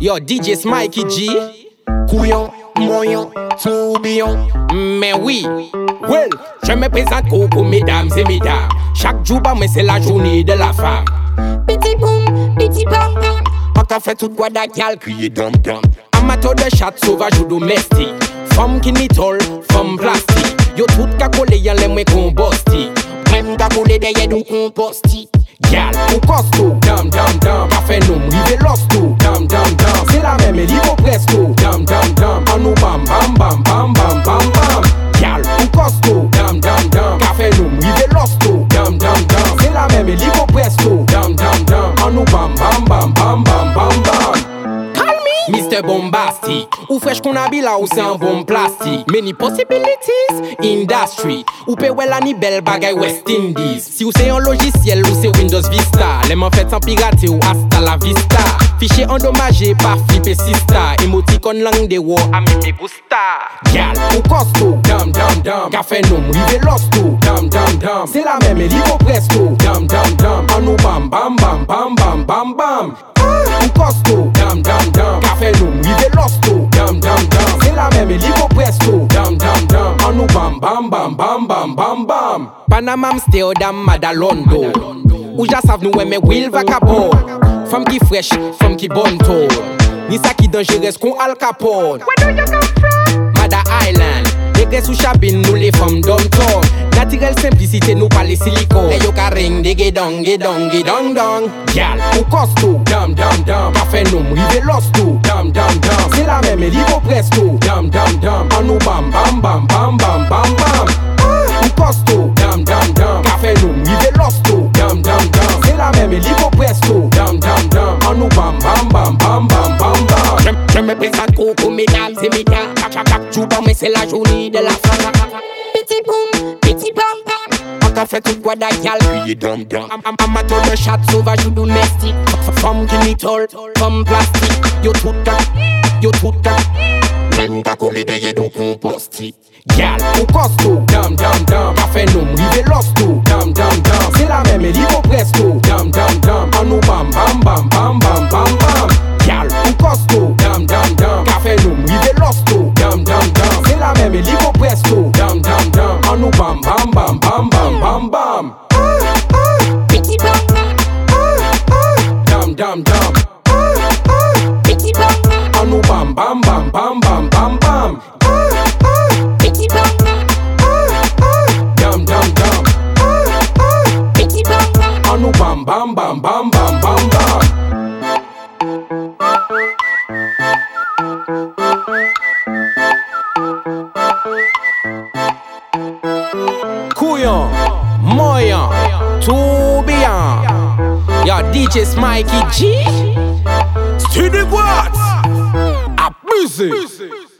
Yo, DJ Smikey G. Couillon, moyon, tourbillon. Mais oui, well, je me présente Coco, mesdames et mesdames. Chaque jour, bah, mais c'est la journée de la femme. Petit boum, petit bam bam. On t'a fait tout quoi d'agal, crier dom dom. Amateur de chat sauvage ou domestique. Femme qui n'y tol, femme plastique. Yo tout ka collé y'en les mouais composti. Même ka collé derrière nous composti. Gal, ou costaud, dam dam dam. Café nous, rive l'osto, dam dam dam. C'est la même, il y presto, dam dam dam. En nous bam bam bam bam bam bam bam. Gal, ou costaud, dam dam dam. Café nous, rive l'osto, dam dam dam. C'est la même, il y presto, dam dam dam. En nous bam bam bam bam bam bam bam. Mr. Bombastic, ou fresh qu'on habille là ou c'est un bon plastique. Many possibilities, industry. Ou pe well ni belle bagay West Indies. Si ou c'est un logiciel ou c'est Windows Vista. Les m'en fait sans pirater ou hasta la vista. Fichier endommagé par flipper sista. Emoticon langue de war a mi me gusta. Gal, ou costaud, dam dam dam. Café nom, rive l'osto, dam dam dam. C'est la même, il presto, dam dam dam. En nous bam bam bam bam bam bam bam. Ou costaud, dam dam dam. Café nous, rive l'osto, dam dam dam. C'est la même, il presto, dam dam dam. En nous bam bam bam bam bam bam bam. Panama Amsterdam, Madalondo. Ou ja savent nous mais Will vagabond. Femme qui fraîche, femme qui bonne tôt. Ni ça qui dangereuse qu'on Al Capone. Where do you come from? Mada Island. Degré sous chabine, nous les femmes d'homme-tom. Naturelle simplicité, nous pas les silicone. Et yo ka ring, dege dong, dong, dong, dong. Gal, ou costaud, dam, dam, dam. Café nous, rive l'osto, dam, dam, dam. C'est la même, il presto, dam, dam, dam. En nous bam, bam, bam, bam, bam, bam, bam. Ou costaud, dam, dam, dam. Café nous, rive l'osto, dam, dam, dam. C'est la même, il presto, dam, dam, dam. En nous bam, bam, bam, bam, bam, bam, bam. Je me présente Coco, mesdames et mesdames. Chaque jour, mais c'est la journée de la femme. Petit boum, petit bam bam. On t'a fait tout quoi d'agal, Crier dom dom. Amateur de chat sauvage ou domestique. Femme qui n'y tol, femme plastique. Yo tout ta. Même ka collé derrière nous composti. Gal, ou costaud, dam dam dam. Café nous, rive l'osto, dam dam dam. C'est la même, il presto, dam dam dam. En nous bam bam bam bam bam bam bam. Gal, ou costaud, dam dam dam. Café nous, rive l'osto, dam dam dam. C'est la même, il presto, dam dam dam. En nous bam bam bam bam bam bam bam. Petit bam bam. Dam dam dam. Petit bam bam. En nous bam bam bam bam bam bam bam. Petit bam bam. Dam dam dam. Petit bam bam. En nous bam bam bam bam bam bam bam. Couillon, moyen, tourbillon. Yo, DJ Smikey G. Studio Boîte. Abusé.